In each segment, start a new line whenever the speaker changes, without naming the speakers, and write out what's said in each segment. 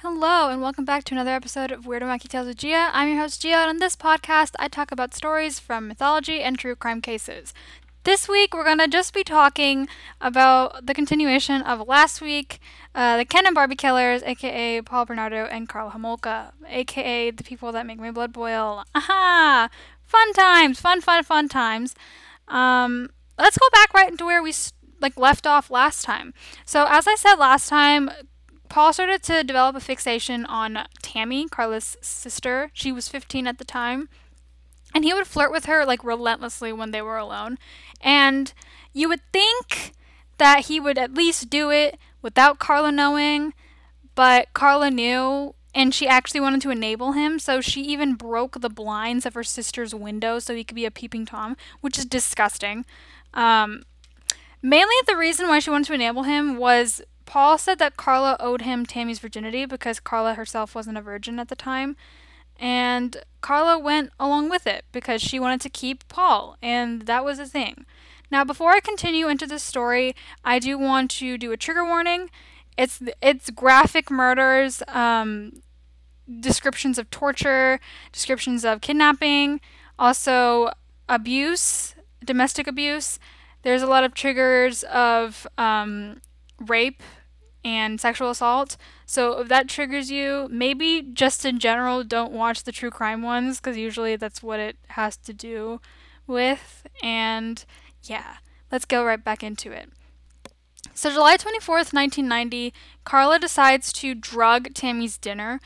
Hello, and welcome back to another episode of Weird and Wacky Tales with Gia. I'm your host, Gia, and on this podcast, I talk about stories from mythology and true crime cases. This week, we're going to just be talking about the continuation of last week, the Ken and Barbie killers, aka Paul Bernardo and Carla Homolka, aka the people that make my blood boil. Aha! Fun times! Fun times. Let's go back right into where we left off last time. So, as I said last time, Paul started to develop a fixation on Tammy, Carla's sister. She was 15 at the time. And he would flirt with her like relentlessly when they were alone. And you would think that he would at least do it without Carla knowing, but Carla knew and she actually wanted to enable him, so she even broke the blinds of her sister's window so he could be a peeping Tom, which is disgusting. Um, Mainly the reason why she wanted to enable him was Paul said that Carla owed him Tammy's virginity because Carla herself wasn't a virgin at the time. And Carla went along with it because she wanted to keep Paul, and that was a thing. Now, before I continue into this story, I do want to do a trigger warning. It's graphic murders, descriptions of torture, descriptions of kidnapping, also abuse, domestic abuse. There's a lot of triggers of rape and sexual assault. So if that triggers you, maybe just in general don't watch the true crime ones because usually that's what it has to do with. And yeah, let's go right back into it. So July 24th, 1990, Carla decides to drug Tammy's dinner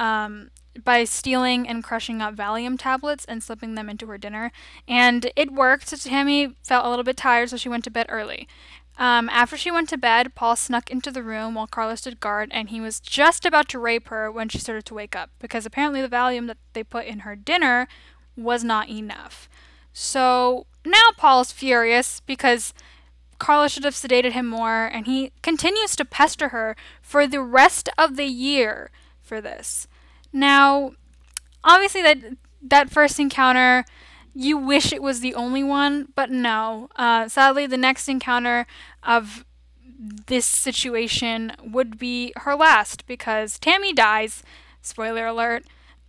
by stealing and crushing up Valium tablets and slipping them into her dinner. And it worked. So Tammy felt a little bit tired, so she went to bed early. After she went to bed, Paul snuck into the room while Carla stood guard, and he was just about to rape her when she started to wake up because apparently the Valium that they put in her dinner was not enough. So now Paul is furious because Carla should have sedated him more, and he continues to pester her for the rest of the year for this. Now, obviously, that first encounter, you wish it was the only one, but no. Sadly, the next encounter of this situation would be her last because Tammy dies. Spoiler alert.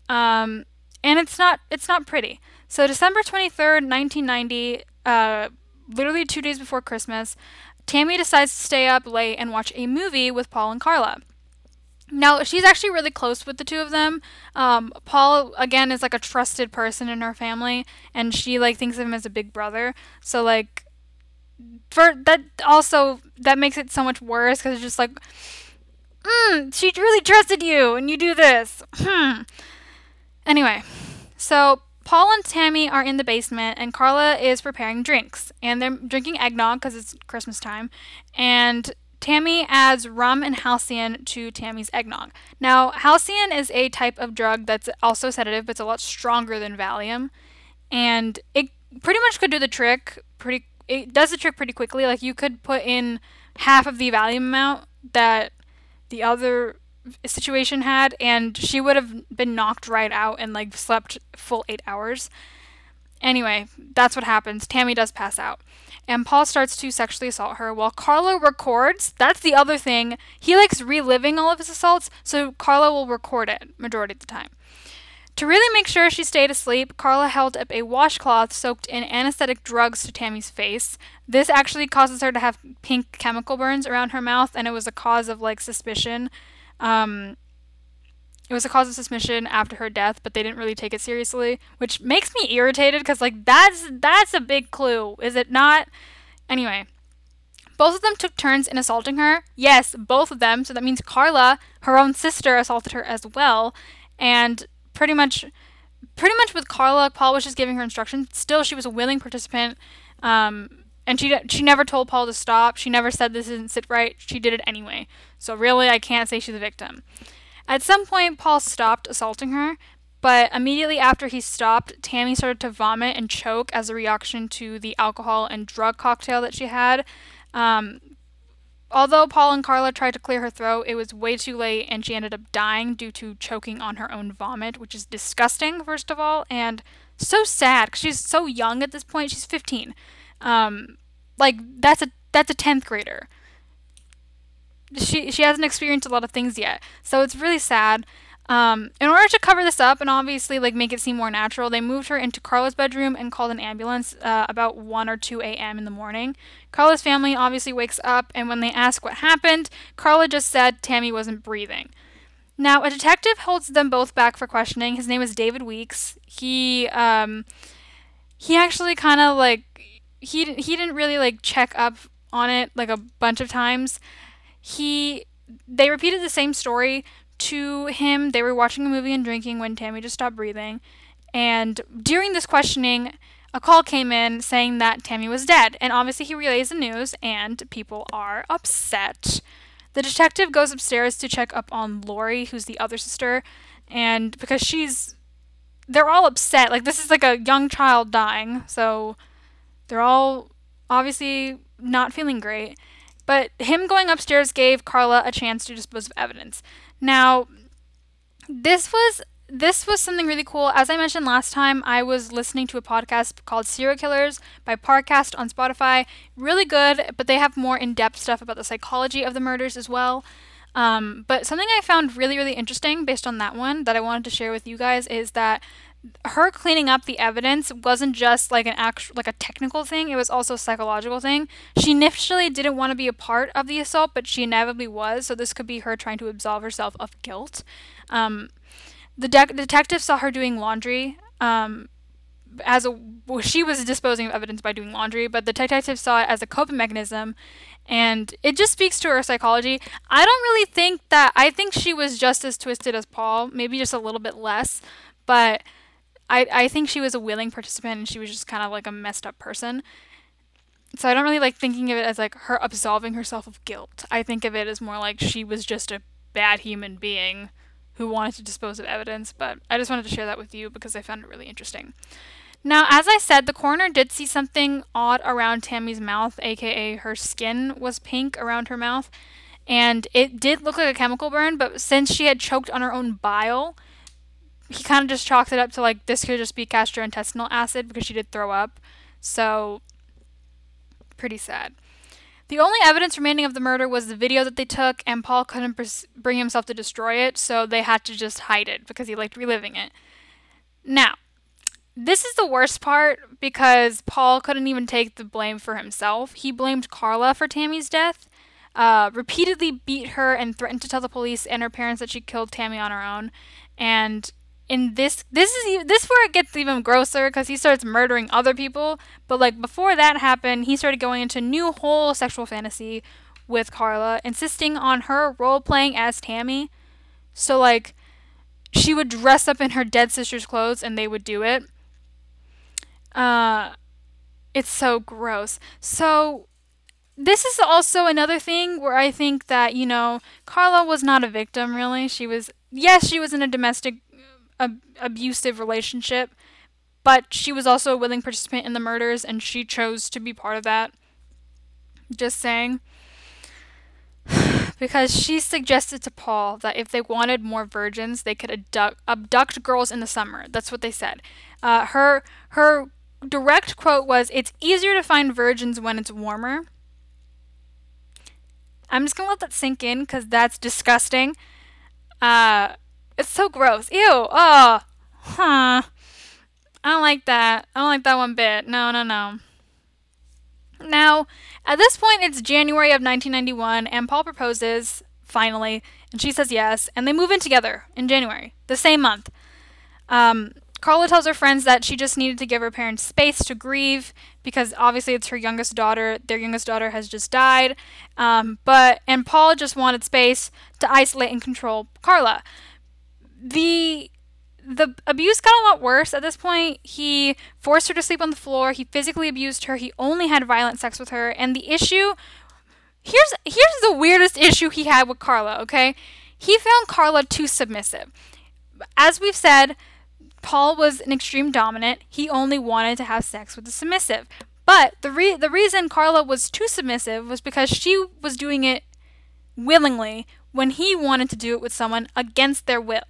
And it's not pretty. So December 23rd, 1990, literally 2 days before Christmas, Tammy decides to stay up late and watch a movie with Paul and Carla. Now, she's actually really close with the two of them. Paul, again, is like a trusted person in her family, and she like thinks of him as a big brother. So like, for that also that makes it so much worse because it's just like, she really trusted you, and you do this. Anyway, so Paul and Tammy are in the basement, and Carla is preparing drinks, and they're drinking eggnog because it's Christmas time, and Tammy adds rum and halcyon to Tammy's eggnog. Now, halcyon is a type of drug that's also sedative, but it's a lot stronger than Valium, and it pretty much could do the trick. It does the trick pretty quickly. Like you could put in half of the Valium amount that the other situation had, and she would have been knocked right out and like slept full 8 hours. Anyway, that's what happens. Tammy does pass out. And Paul starts to sexually assault her while Carla records. That's the other thing. He likes reliving all of his assaults, so Carla will record it majority of the time. To really make sure she stayed asleep, Carla held up a washcloth soaked in anesthetic drugs to Tammy's face. This actually causes her to have pink chemical burns around her mouth, and it was a cause of like suspicion. Um, it was a cause of suspicion after her death, but they didn't really take it seriously, which makes me irritated because like that's a big clue, is it not? Anyway, both of them took turns in assaulting her. Yes, both of them. So that means Carla, her own sister, assaulted her as well, and pretty much with Carla, Paul was just giving her instructions. Still, she was a willing participant. And she never told Paul to stop. She never said this didn't sit right. She did it anyway. So really, I can't say she's a victim. At some point, Paul stopped assaulting her, but immediately after he stopped, Tammy started to vomit and choke as a reaction to the alcohol and drug cocktail that she had. Um, Although Paul and Carla tried to clear her throat, it was way too late and she ended up dying due to choking on her own vomit, which is disgusting, first of all, and so sad because she's so young at this point. She's 15. Like, that's a 10th grader. she hasn't experienced a lot of things yet. So it's really sad. In order to cover this up and obviously like make it seem more natural, they moved her into Carla's bedroom and called an ambulance about 1 or 2 a.m. in the morning. Carla's family obviously wakes up, and when they ask what happened, Carla just said Tammy wasn't breathing. Now, a detective holds them both back for questioning. His name is David Weeks. He actually kind of like he didn't really like check up on it like a bunch of times. He They repeated the same story to him. They were watching a movie and drinking when Tammy just stopped breathing. And during this questioning, a call came in saying that Tammy was dead. And obviously, he relays the news, and people are upset. The detective goes upstairs to check up on Lori, who's the other sister, and because they're all upset. Like, this is like a young child dying, so they're all obviously not feeling great. But him going upstairs gave Carla a chance to dispose of evidence. Now, this was something really cool. As I mentioned last time, I was listening to a podcast called Serial Killers by Parcast on Spotify. Really good, but they have more in-depth stuff about the psychology of the murders as well. But something I found really, really interesting based on that one that I wanted to share with you guys is that her cleaning up the evidence wasn't just like like a technical thing, it was also a psychological thing. She initially didn't want to be a part of the assault, but she inevitably was, so this could be her trying to absolve herself of guilt. Um, the detective saw her doing laundry. She was disposing of evidence by doing laundry, but the detective saw it as a coping mechanism, and it just speaks to her psychology. I think she was just as twisted as Paul, maybe just a little bit less, but I think she was a willing participant, and she was just kind of like a messed up person. So I don't really like thinking of it as like her absolving herself of guilt. I think of it as more like she was just a bad human being who wanted to dispose of evidence, but I just wanted to share that with you because I found it really interesting. Now, as I said, the coroner did see something odd around Tammy's mouth, aka her skin was pink around her mouth, and it did look like a chemical burn, but since she had choked on her own bile, he kind of just chalked it up to like this could just be gastrointestinal acid because she did throw up. So, pretty sad. The only evidence remaining of the murder was the video that they took, and Paul couldn't bring himself to destroy it, so they had to just hide it because he liked reliving it. Now, this is the worst part because Paul couldn't even take the blame for himself. He blamed Carla for Tammy's death, repeatedly beat her, and threatened to tell the police and her parents that she killed Tammy on her own. And in this where it gets even grosser because he starts murdering other people. But like before that happened, he started going into a new whole sexual fantasy with Carla, insisting on her role playing as Tammy. So like she would dress up in her dead sister's clothes and they would do it. It's so gross. So this is also another thing where I think that, Carla was not a victim, really. Yes, she was in a domestic abusive relationship, but she was also a willing participant in the murders, and she chose to be part of that. Just saying. Because she suggested to Paul that if they wanted more virgins, they could abduct girls in the summer. That's what they said. Her direct quote was, "It's easier to find virgins when it's warmer." I'm just gonna let that sink in because that's disgusting. It's so gross. Ew. Oh. Huh. I don't like that. I don't like that one bit. No, no, no. Now, at this point, it's January of 1991, and Paul proposes, finally, and she says yes, and they move in together in January, the same month. Carla tells her friends that she just needed to give her parents space to grieve because obviously it's her youngest daughter. Their youngest daughter has just died. And Paul just wanted space to isolate and control Carla. The abuse got a lot worse at this point. He forced her to sleep on the floor. He physically abused her. He only had violent sex with her. And the issue, here's the weirdest issue he had with Carla, okay? He found Carla too submissive. As we've said, Paul was an extreme dominant. He only wanted to have sex with the submissive. But the reason Carla was too submissive was because she was doing it willingly when he wanted to do it with someone against their will.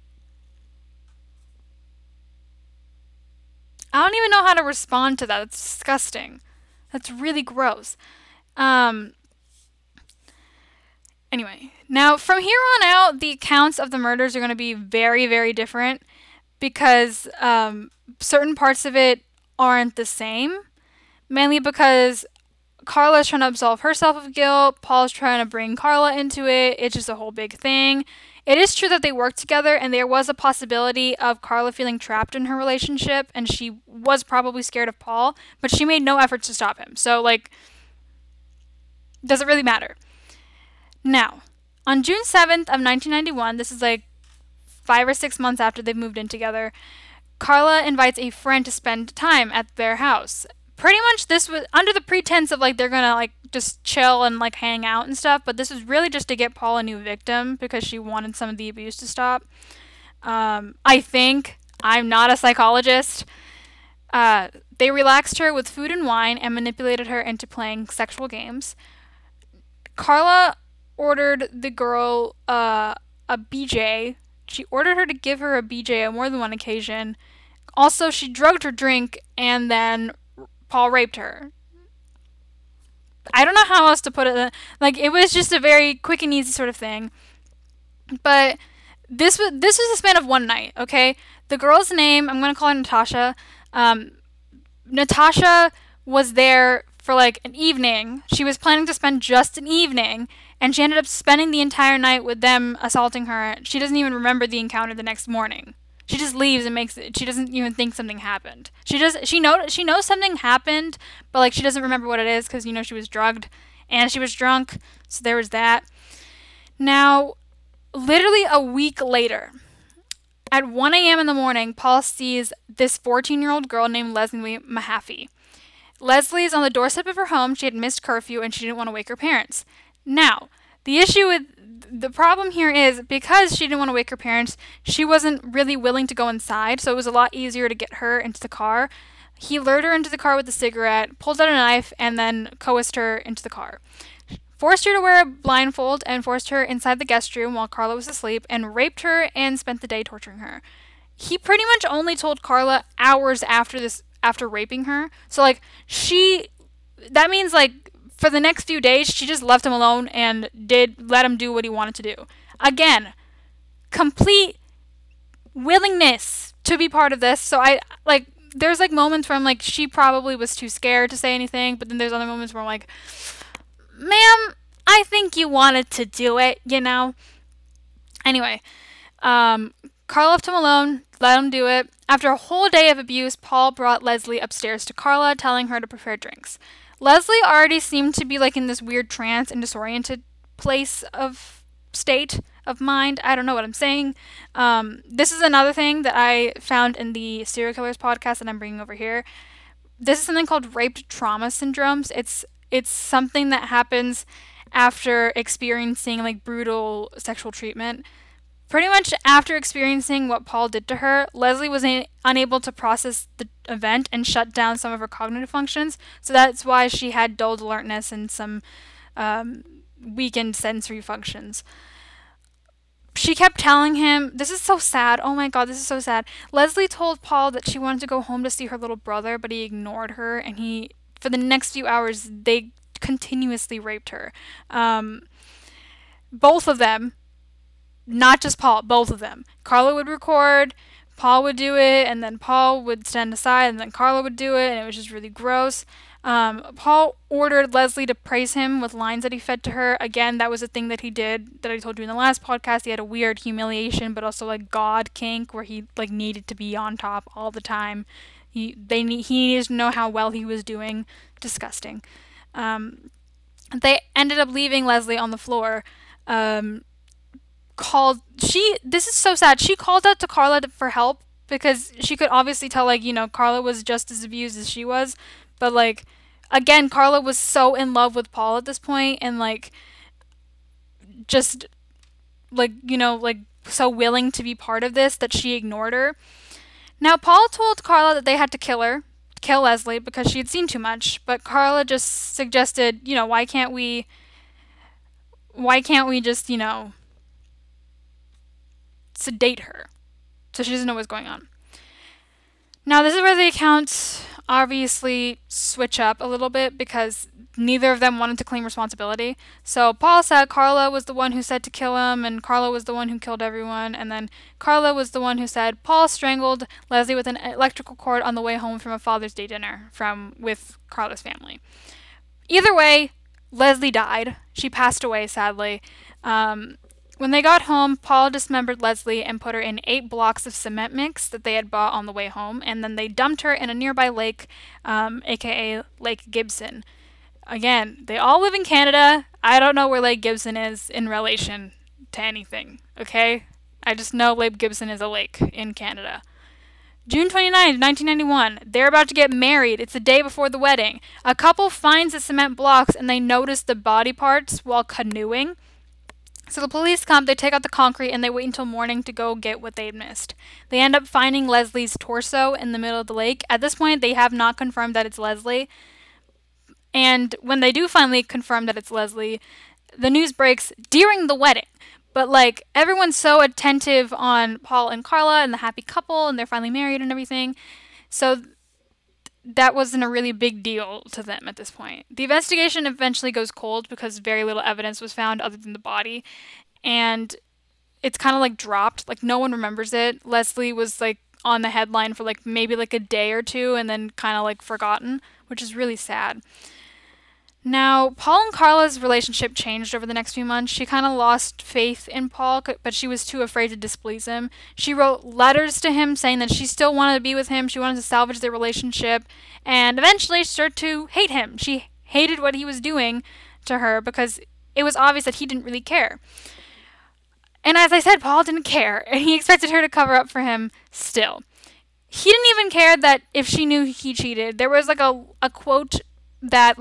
I don't even know how to respond to that. It's disgusting. That's really gross. And Anyway, now from here on out, the accounts of the murders are going to be very, very different because certain parts of it aren't the same. Mainly because Carla's trying to absolve herself of guilt. Paul's trying to bring Carla into it. It's just a whole big thing. It is true that they worked together, and there was a possibility of Carla feeling trapped in her relationship, and she was probably scared of Paul, but she made no efforts to stop him. So, like, does it really matter? Now, on June 7th of 1991, this is like 5 or 6 months after they've moved in together, Carla invites a friend to spend time at their house. Pretty much this was under the pretense of like they're gonna like just chill and like hang out and stuff, but this was really just to get Paul a new victim because she wanted some of the abuse to stop. I think I'm not a psychologist. They relaxed her with food and wine and manipulated her into playing sexual games. Carla ordered the girl a BJ. She ordered her to give her a BJ on more than one occasion. Also, she drugged her drink and then Paul raped her. I don't know how else to put it. Like, it was just a very quick and easy sort of thing. But this was a span of one night, okay? The girl's name, I'm going to call her Natasha. Natasha was there for like an evening. She was planning to spend just an evening, and she ended up spending the entire night with them assaulting her. She doesn't even remember the encounter the next morning. She just leaves and makes it. She doesn't even think something happened. She knows something happened, but like she doesn't remember what it is because she was drugged and she was drunk. So there was that. Now, literally a week later, at 1 a.m. in the morning, Paul sees this 14-year-old girl named Leslie Mahaffey. Leslie is on the doorstep of her home. She had missed curfew and she didn't want to wake her parents. Now, the problem here is because she didn't want to wake her parents, she wasn't really willing to go inside, so it was a lot easier to get her into the car. He lured her into the car with a cigarette, pulled out a knife, and then coerced her into the car. Forced her to wear a blindfold and forced her inside the guest room while Carla was asleep and raped her and spent the day torturing her. He pretty much only told Carla hours after raping her. So like that means like for the next few days, she just left him alone and let him do what he wanted to do. Again, complete willingness to be part of this. So there's like moments where I'm like, she probably was too scared to say anything, but then there's other moments where I'm like, ma'am, I think you wanted to do it, Anyway, Carl left him alone, let him do it. After a whole day of abuse, Paul brought Leslie upstairs to Carla, telling her to prepare drinks. Leslie already seemed to be like in this weird trance and disoriented state of mind. I don't know what I'm saying. This is another thing that I found in the serial killers podcast that I'm bringing over here. This is something called raped trauma syndromes. It's something that happens after experiencing like brutal sexual treatment. Pretty much after experiencing what Paul did to her, Leslie was unable to process the event and shut down some of her cognitive functions. So that's why she had dulled alertness and some weakened sensory functions. She kept telling him, this is so sad. Oh my God, this is so sad. Leslie told Paul that she wanted to go home to see her little brother, but he ignored her, and for the next few hours, they continuously raped her. Both of them. Not just Paul, both of them. Carla would record, Paul would do it, and then Paul would stand aside, and then Carla would do it, and it was just really gross. Paul ordered Leslie to praise him with lines that he fed to her. Again, that was a thing that he did that I told you in the last podcast. He had a weird humiliation, but also like God kink where he like needed to be on top all the time. He needed to know how well he was doing. Disgusting. They ended up leaving Leslie on the floor. This is so sad. She called out to Carla for help because she could obviously tell Carla was just as abused as she was, but like again, Carla was so in love with Paul at this point and like just like so willing to be part of this that she ignored her. Now Paul told Carla that they had to kill Leslie because she had seen too much, but Carla just suggested, why can't we just sedate her so she doesn't know what's going on. Now this is where the accounts obviously switch up a little bit because neither of them wanted to claim responsibility. So Paul said Carla was the one who said to kill him, and Carla was the one who killed everyone. And then Carla was the one who said Paul strangled Leslie with an electrical cord on the way home from a Father's Day dinner with Carla's family. Either way, Leslie died. She passed away, sadly. When they got home, Paul dismembered Leslie and put her in 8 blocks of cement mix that they had bought on the way home, and then they dumped her in a nearby lake, aka Lake Gibson. Again, they all live in Canada. I don't know where Lake Gibson is in relation to anything, okay? I just know Lake Gibson is a lake in Canada. June 29, 1991, they're about to get married. It's the day before the wedding. A couple finds the cement blocks and they notice the body parts while canoeing. So the police come, they take out the concrete, and they wait until morning to go get what they'd missed. They end up finding Leslie's torso in the middle of the lake. At this point, they have not confirmed that it's Leslie. And when they do finally confirm that it's Leslie, the news breaks during the wedding. But, everyone's so attentive on Paul and Carla and the happy couple, and they're finally married and everything. So that wasn't a really big deal to them at this point. The investigation eventually goes cold because very little evidence was found other than the body. And it's kind of, dropped. No one remembers it. Leslie was, on the headline for, maybe, a day or two and then kind of, forgotten, which is really sad. Now, Paul and Carla's relationship changed over the next few months. She kind of lost faith in Paul, but she was too afraid to displease him. She wrote letters to him saying that she still wanted to be with him. She wanted to salvage their relationship. And eventually she started to hate him. She hated what he was doing to her because it was obvious that he didn't really care. And as I said, Paul didn't care, and he expected her to cover up for him still. He didn't even care that if she knew he cheated. There was, a quote that,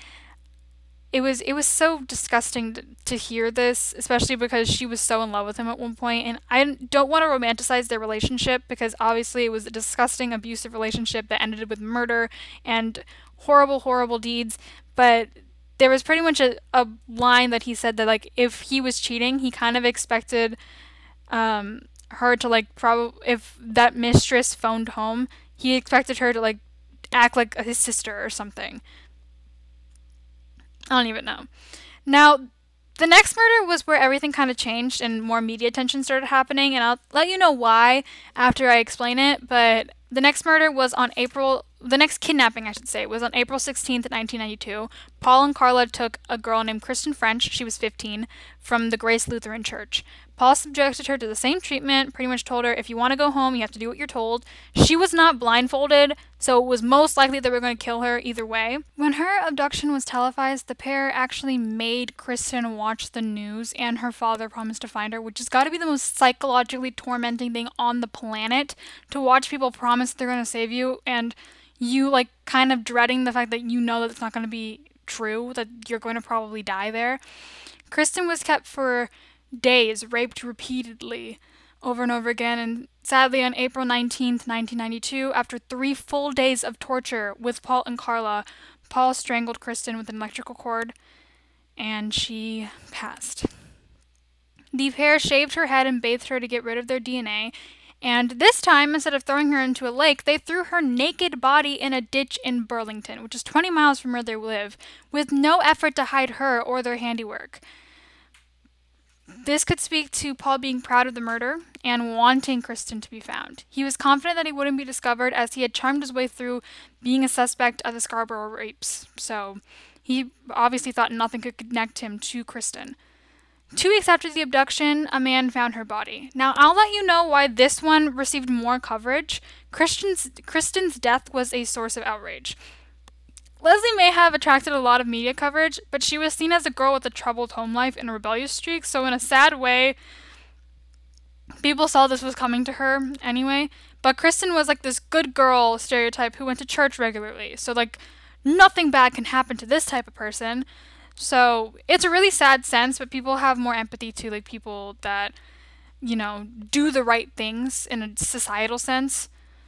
it was so disgusting to hear this, especially because she was so in love with him at one point, and I don't want to romanticize their relationship because obviously it was a disgusting, abusive relationship that ended with murder and horrible, horrible deeds, but there was pretty much a line that he said that, if he was cheating, he kind of expected her to, if that mistress phoned home, he expected her to, act like his sister or something. I don't even know. Now, the next murder was where everything kind of changed and more media attention started happening, and I'll let you know why after I explain it, but the next kidnapping, I should say, was on April 16th, 1992. Paul and Carla took a girl named Kristen French, she was 15, from the Grace Lutheran Church. Paul subjected her to the same treatment, pretty much told her, if you want to go home, you have to do what you're told. She was not blindfolded, so it was most likely they were going to kill her either way. When her abduction was televised, the pair actually made Kristen watch the news, and her father promised to find her, which has got to be the most psychologically tormenting thing on the planet, to watch people promise they're going to save you, and you, kind of dreading the fact that you know that it's not going to be true, that you're going to probably die there. Kristen was kept for days, raped repeatedly, over and over again, and sadly on April 19th, 1992, after 3 full days of torture with Paul and Carla, Paul strangled Kristen with an electrical cord, and she passed. The pair shaved her head and bathed her to get rid of their DNA, and this time, instead of throwing her into a lake, they threw her naked body in a ditch in Burlington, which is 20 miles from where they live, with no effort to hide her or their handiwork. This could speak to Paul being proud of the murder and wanting Kristen to be found. He was confident that he wouldn't be discovered as he had charmed his way through being a suspect of the Scarborough rapes, so he obviously thought nothing could connect him to Kristen. 2 weeks after the abduction, a man found her body. Now, I'll let you know why this one received more coverage. Kristen's death was a source of outrage. Leslie may have attracted a lot of media coverage, but she was seen as a girl with a troubled home life and a rebellious streak, so in a sad way, people saw this was coming to her anyway. But Kristen was this good girl stereotype who went to church regularly, so nothing bad can happen to this type of person. So it's a really sad sense, but people have more empathy to people that, do the right things in a societal sense.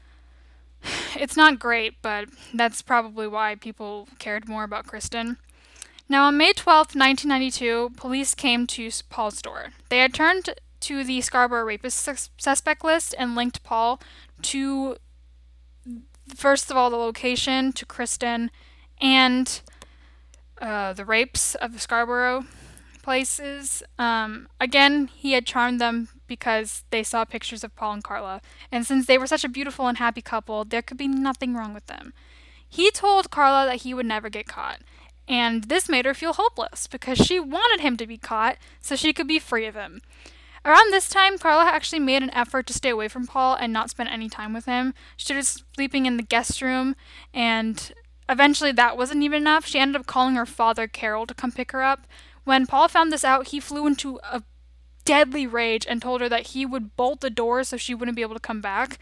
It's not great, but that's probably why people cared more about Kristen. Now, on May 12th, 1992, police came to Paul's door. They had turned to the Scarborough rapist suspect list and linked Paul to, first of all, the location, to Kristen, and the rapes of the Scarborough places. Again, he had charmed them because they saw pictures of Paul and Carla, and since they were such a beautiful and happy couple, there could be nothing wrong with them. He told Carla that he would never get caught, and this made her feel hopeless because she wanted him to be caught so she could be free of him. Around this time, Carla actually made an effort to stay away from Paul and not spend any time with him. She started sleeping in the guest room, and eventually that wasn't even enough. She ended up calling her father, Carol, to come pick her up. When Paul found this out, he flew into a deadly rage and told her that he would bolt the door so she wouldn't be able to come back.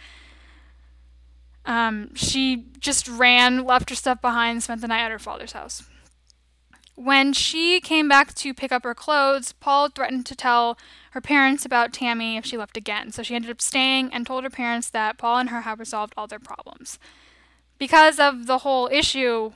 She just ran, left her stuff behind, and spent the night at her father's house. When she came back to pick up her clothes, Paul threatened to tell her parents about Tammy if she left again. So she ended up staying and told her parents that Paul and her had resolved all their problems. Because of the whole issue,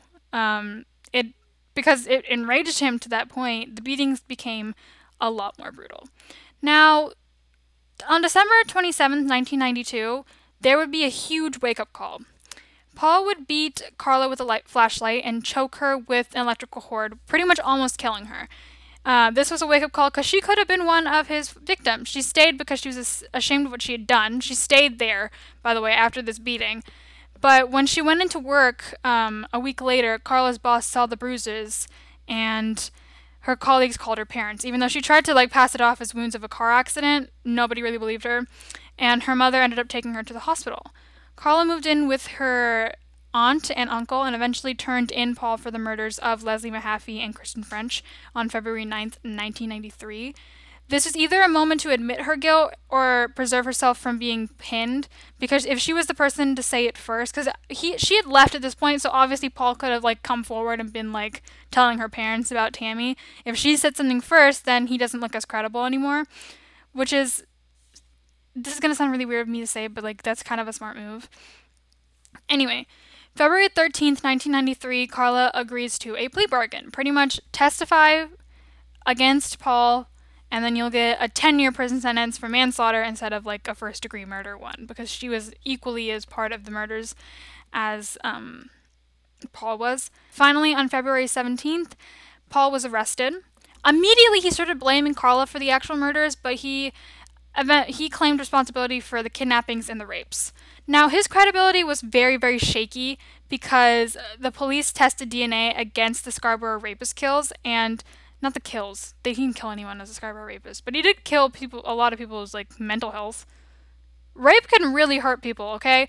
because it enraged him to that point, the beatings became a lot more brutal. Now, on December 27th, 1992, there would be a huge wake-up call. Paul would beat Carla with a flashlight and choke her with an electrical cord, pretty much almost killing her. This was a wake-up call because she could have been one of his victims. She stayed because she was ashamed of what she had done. She stayed there, by the way, after this beating. But when she went into work a week later, Carla's boss saw the bruises, and her colleagues called her parents. Even though she tried to pass it off as wounds of a car accident, nobody really believed her, and her mother ended up taking her to the hospital. Carla moved in with her aunt and uncle and eventually turned in Paul for the murders of Leslie Mahaffey and Kristen French on February 9th, 1993. This was either a moment to admit her guilt or preserve herself from being pinned, because if she was the person to say it first, because she had left at this point, so obviously Paul could have come forward and been telling her parents about Tammy. If she said something first, then he doesn't look as credible anymore, which is, this is going to sound really weird of me to say, but that's kind of a smart move. Anyway, February 13th, 1993, Carla agrees to a plea bargain. Pretty much testify against Paul, and then you'll get a 10-year prison sentence for manslaughter instead of a first-degree murder one, because she was equally as part of the murders as Paul was. Finally, on February 17th, Paul was arrested. Immediately, he started blaming Carla for the actual murders, but he claimed responsibility for the kidnappings and the rapes. Now, his credibility was very, very shaky because the police tested DNA against the Scarborough rapist kills, and not the kills. They didn't kill anyone as a Scarborough rapist, but he did kill a lot of people's mental health. Rape can really hurt people, okay?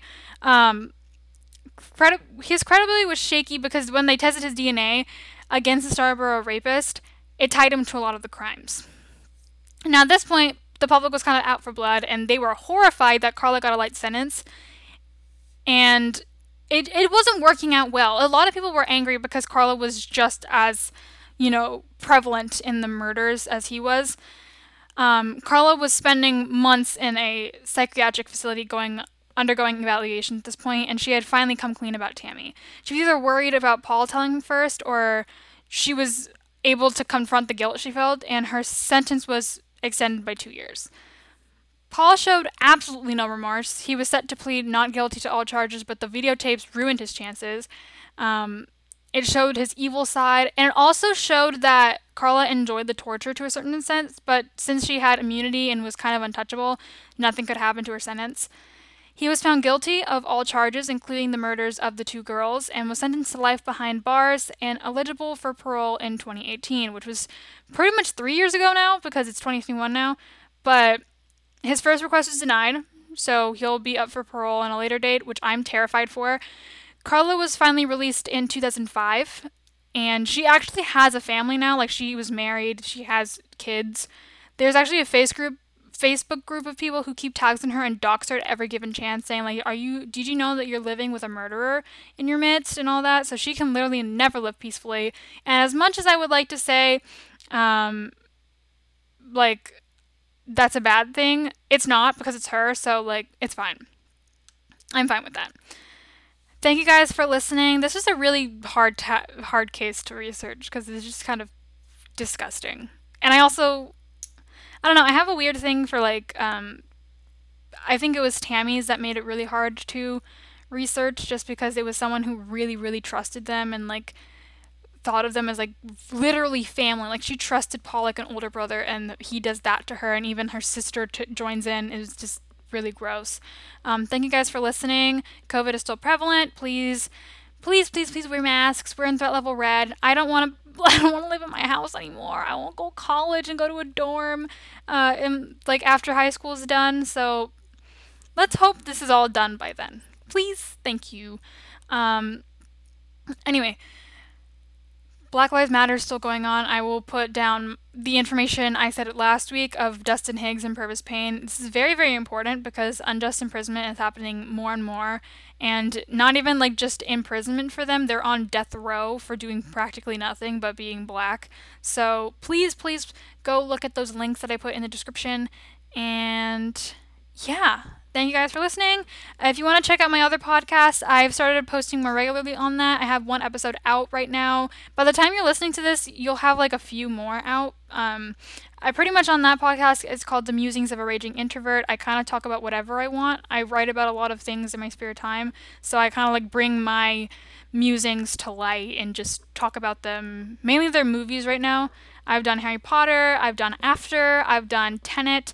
His credibility was shaky because when they tested his DNA against the Scarborough rapist, it tied him to a lot of the crimes. Now, at this point, the public was kind of out for blood, and they were horrified that Carla got a light sentence, and it wasn't working out well. A lot of people were angry because Carla was just as, prevalent in the murders as he was. Carla was spending months in a psychiatric facility undergoing evaluation at this point, and she had finally come clean about Tammy. She was either worried about Paul telling him first, or she was able to confront the guilt she felt, and her sentence was extended by 2 years. Paul showed absolutely no remorse. He was set to plead not guilty to all charges, but the videotapes ruined his chances. It showed his evil side, and it also showed that Carla enjoyed the torture to a certain sense, but since she had immunity and was kind of untouchable, nothing could happen to her sentence. He was found guilty of all charges, including the murders of the 2 girls, and was sentenced to life behind bars and eligible for parole in 2018, which was pretty much 3 years ago now, because it's 2021 now. But his first request was denied, so he'll be up for parole on a later date, which I'm terrified for. Carla was finally released in 2005, and she actually has a family now. She was married, she has kids. There's actually a Facebook group of people who keep tagging her and dox her at every given chance, saying did you know that you're living with a murderer in your midst and all that? So she can literally never live peacefully. And as much as I would like to say, that's a bad thing, it's not, because it's her, so it's fine. I'm fine with that. Thank you guys for listening. This was a really hard case to research because it's just kind of disgusting. And I don't know, I have a weird thing for I think it was Tammy's that made it really hard to research, just because it was someone who really, really trusted them and thought of them as like literally family. Like she trusted Paul like an older brother, and he does that to her, and even her sister joins in. It was just really gross. Thank you guys for listening. COVID is still prevalent. Please, please, please, please wear masks. We're in threat level red. I don't want to. I don't want to live in my house anymore. I won't go to college and go to a dorm, and like after high school is done. So let's hope this is all done by then. Please, thank you. Anyway, Black Lives Matter is still going on. I will put down the information I said it last week of Dustin Higgs and Purvis Payne. This is very, very important because unjust imprisonment is happening more and more. And not even like just imprisonment for them, they're on death row for doing practically nothing but being black. So please, please go look at those links that I put in the description. And yeah, thank you guys for listening. If you want to check out my other podcast, I've started posting more regularly on that. I have one episode out right now. By the time you're listening to this, you'll have like a few more out. I pretty much on that podcast, it's called The Musings of a Raging Introvert. I kind of talk about whatever I want. I write about a lot of things in my spare time. So I kind of like bring my musings to light and just talk about them. Mainly they're movies right now. I've done Harry Potter. I've done After. I've done Tenet.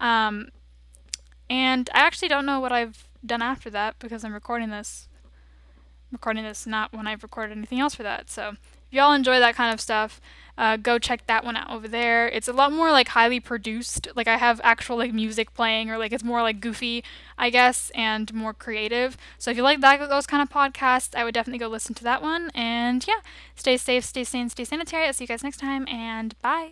And I actually don't know what I've done after that because I'm recording this. Not when I've recorded anything else for that. So if y'all enjoy that kind of stuff, go check that one out over there. It's a lot more like highly produced. Like I have actual like music playing, or like it's more like goofy, I guess, and more creative. So if you like those kind of podcasts, I would definitely go listen to that one. And yeah, stay safe, stay sane, stay sanitary. I'll see you guys next time, and bye.